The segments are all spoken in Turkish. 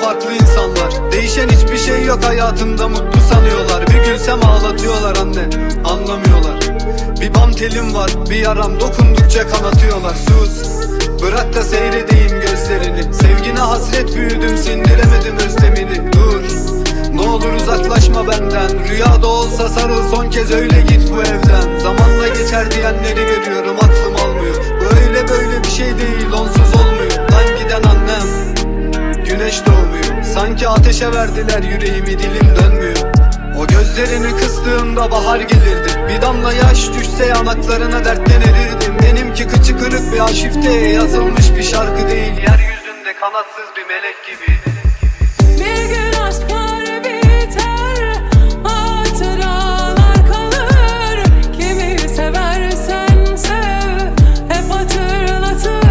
farklı insanlar. Değişen hiçbir şey yok hayatımda, mutlu sanıyorlar. Bir gülsem ağlatıyorlar anne, anlamıyorlar. Bir bam telim var, bir yaram, dokundukça kanatıyorlar. Sus, bırak da seyredeyim gözlerini. Sevgine hasret büyüdüm, sindiremedim özlemini. Dur, ne olur uzaklaşma benden. Rüyada olsa sarıl son kez, öyle git bu evden. Zamanla geçer diyenleri görüyorum, aklım almıyor. Böyle böyle bir şey değil, onsuz olmuyor. Lan giden annem, güneş doğmuyor. Sanki ateşe verdiler yüreğimi, dilim dönmüyor. O gözlerini kıstığımda bahar gelirdi. Bir damla yaş düşse yanaklarına dertten erirdim. Benimki kıçı kırık bir arşifteye yazılmış bir şarkı değil. Yeryüzünde kanatsız bir melek gibiydi. Bir gün aşklar biter, hatıralar kalır. Kimi seversen sev, hep hatırlatır.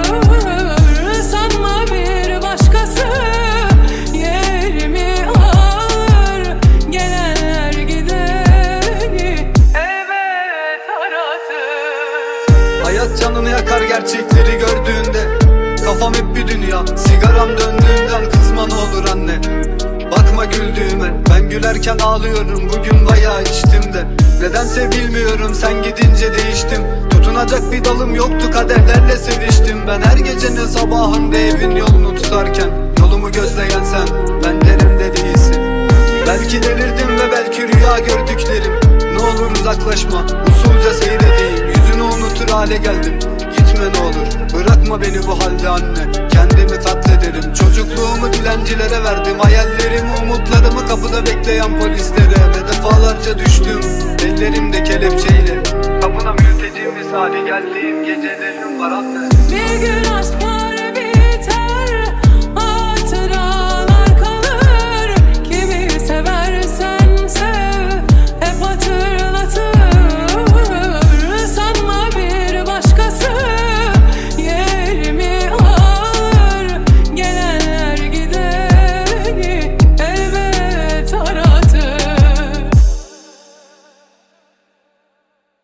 Sanma bir başkası yerimi alır. Gelenler gideni elbet aratır. Hayat canını yakar gerçekleri gördüğünde. Kafam hep bir dünya, sigaram döndüğünden kızma ne olur anne. Bakma güldüğüme, ben gülerken ağlıyorum. Bugün bayağı içtim de, nedense bilmiyorum, sen gidince değiştim. Tutunacak bir dalım yoktu, kaderlerle seviştim. Ben her gecenin sabahında evin yolunu tutarken, yolumu gözleyen sen, benlerimde değilsin. Belki delirdim ve belki rüya gördüklerim. Ne olur uzaklaşma, usulca seyredeyim. Yüzünü unutur hale geldim, gitme ne olur. Bırakma beni bu halde anne, kendimi katlederim. Çocukluğumu dilencilere verdim, hayallerimi, umutlarımı kapıda bekleyen polislere. Ve defalarca düştüm, ellerimde kelepçeyle. Kapına mülteci misali geldiğim gecelerim var anne. Bir gün aşk